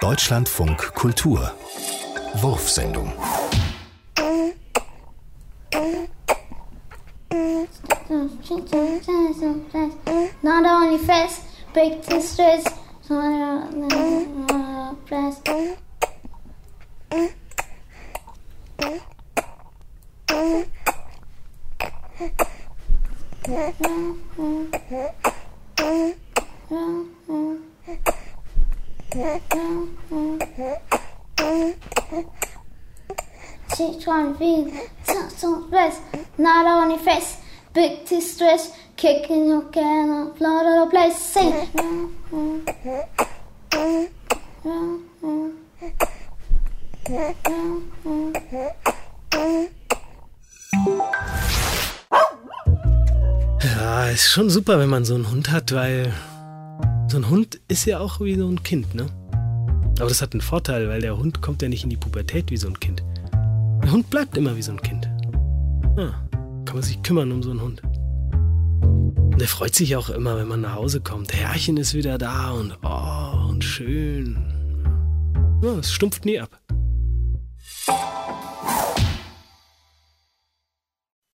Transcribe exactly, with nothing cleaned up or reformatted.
Deutschlandfunk Kultur Wurfsendung. Not only fast, big to stress. She's trying to be so stress. Not only fast, big to stress. Kicking your can on floor of the place. Sing. Ja, ist schon super, wenn man so einen Hund hat, weil so ein Hund ist ja auch wie so ein Kind, ne? Aber das hat einen Vorteil, weil der Hund kommt ja nicht in die Pubertät wie so ein Kind. Der Hund bleibt immer wie so ein Kind. Ja, kann man sich kümmern um so einen Hund. Und der freut sich auch immer, wenn man nach Hause kommt. Der Herrchen ist wieder da und oh, und schön. Ja, es stumpft nie ab.